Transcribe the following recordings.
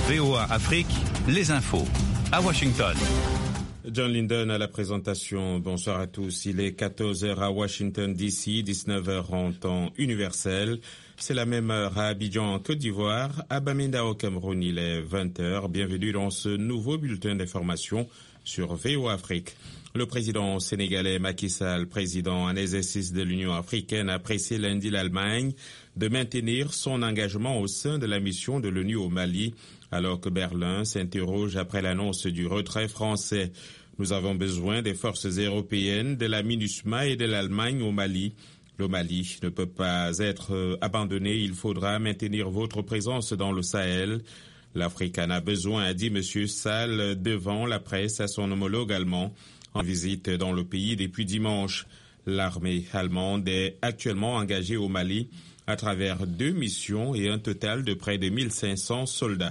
VOA Afrique, les infos. À Washington. John Linden à la présentation. Bonsoir à tous. Il est 14h à Washington DC, 19h en temps universel. C'est la même heure à Abidjan en Côte d'Ivoire. À Bamenda au Cameroun, il est 20h. Bienvenue dans ce nouveau bulletin d'information sur VOA Afrique. Le président sénégalais Macky Sall, président en exercice de l'Union africaine, a pressé lundi l'Allemagne de maintenir son engagement au sein de la mission de l'ONU au Mali, alors que Berlin s'interroge après l'annonce du retrait français. Nous avons besoin des forces européennes, de la MINUSMA et de l'Allemagne au Mali. Le Mali ne peut pas être abandonné. Il faudra maintenir votre présence dans le Sahel. L'Afrique en a besoin, a dit M. Sall devant la presse à son homologue allemand en visite dans le pays depuis dimanche. L'armée allemande est actuellement engagée au Mali à travers 2 missions et un total de près de 1500 soldats.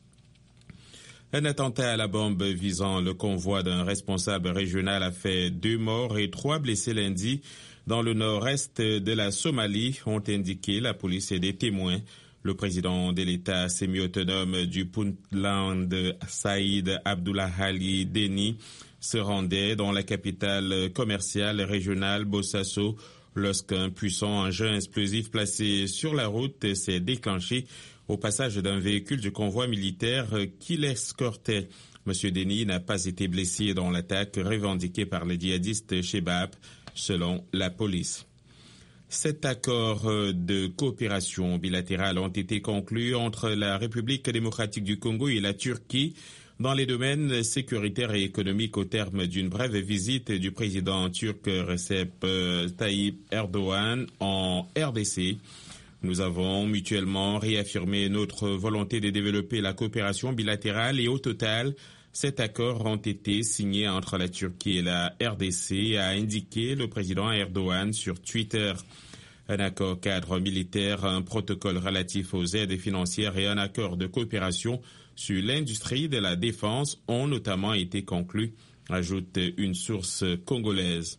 Un attentat à la bombe visant le convoi d'un responsable régional a fait 2 morts et 3 blessés lundi dans le nord-est de la Somalie, ont indiqué la police et des témoins. Le président de l'État semi-autonome du Puntland, Saïd Abdullahi Deni, se rendait dans la capitale commerciale régionale Bosaso lorsqu'un puissant engin explosif placé sur la route s'est déclenché au passage d'un véhicule du convoi militaire qui l'escortait. M. Deni n'a pas été blessé dans l'attaque revendiquée par les djihadistes Shebab, selon la police. 7 accords de coopération bilatérale ont été conclus entre la République démocratique du Congo et la Turquie dans les domaines sécuritaires et économiques au terme d'une brève visite du président turc Recep Tayyip Erdogan en RDC. Nous avons mutuellement réaffirmé notre volonté de développer la coopération bilatérale et au total, 7 accords ont été signés entre la Turquie et la RDC, a indiqué le président Erdogan sur Twitter. Un accord cadre militaire, un protocole relatif aux aides financières et un accord de coopération sur l'industrie de la défense ont notamment été conclus, ajoute une source congolaise.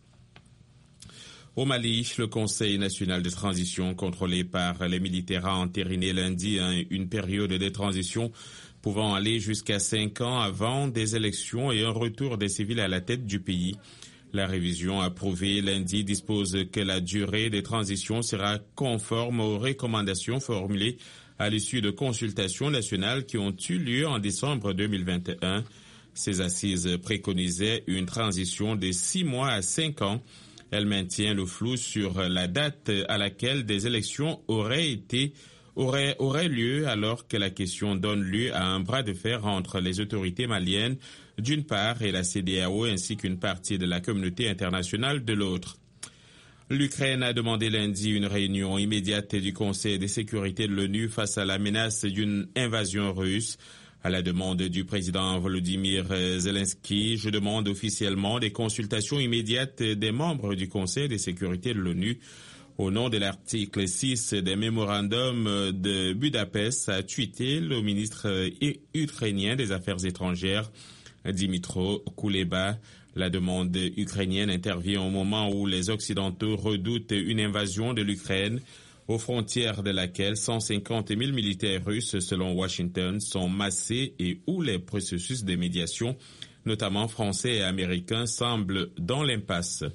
Au Mali, le Conseil national de transition contrôlé par les militaires a entériné lundi une période de transition pouvant aller jusqu'à 5 ans avant des élections et un retour des civils à la tête du pays. La révision approuvée lundi dispose que la durée des transitions sera conforme aux recommandations formulées à l'issue de consultations nationales qui ont eu lieu en décembre 2021. Ces assises préconisaient une transition de 6 mois à 5 ans. Elle maintient le flou sur la date à laquelle des élections auraient lieu, alors que la question donne lieu à un bras de fer entre les autorités maliennes d'une part et la CEDEAO ainsi qu'une partie de la communauté internationale de l'autre. L'Ukraine a demandé lundi une réunion immédiate du Conseil de sécurité de l'ONU face à la menace d'une invasion russe. À la demande du président Volodymyr Zelensky, je demande officiellement des consultations immédiates des membres du Conseil de sécurité de l'ONU. Au nom de l'article 6 des mémorandums de Budapest, a tweeté le ministre ukrainien des Affaires étrangères, Dmytro Kuleba. La demande ukrainienne intervient au moment où les Occidentaux redoutent une invasion de l'Ukraine, aux frontières de laquelle 150 000 militaires russes, selon Washington, sont massés et où les processus de médiation, notamment français et américains, semblent dans l'impasse.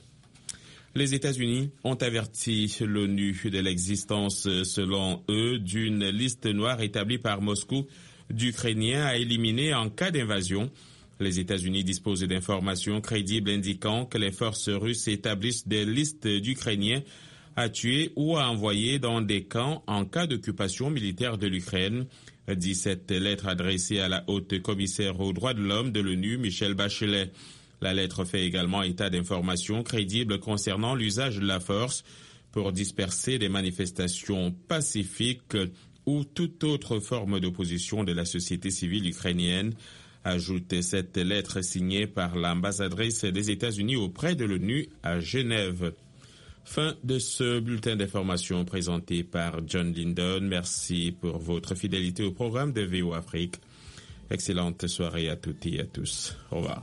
Les États-Unis ont averti l'ONU de l'existence, selon eux, d'une liste noire établie par Moscou d'Ukrainiens à éliminer en cas d'invasion. Les États-Unis disposent d'informations crédibles indiquant que les forces russes établissent des listes d'Ukrainiens à tuer ou à envoyer dans des camps en cas d'occupation militaire de l'Ukraine, dit cette lettre adressée à la haute commissaire aux droits de l'homme de l'ONU, Michelle Bachelet. La lettre fait également état d'informations crédibles concernant l'usage de la force pour disperser des manifestations pacifiques ou toute autre forme d'opposition de la société civile ukrainienne, ajoute cette lettre signée par l'ambassadrice des États-Unis auprès de l'ONU à Genève. Fin de ce bulletin d'information présenté par John Linden. Merci pour votre fidélité au programme de VOA Afrique. Excellente soirée à toutes et à tous. Au revoir.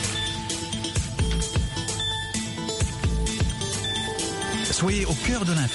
Soyez au cœur de l'info.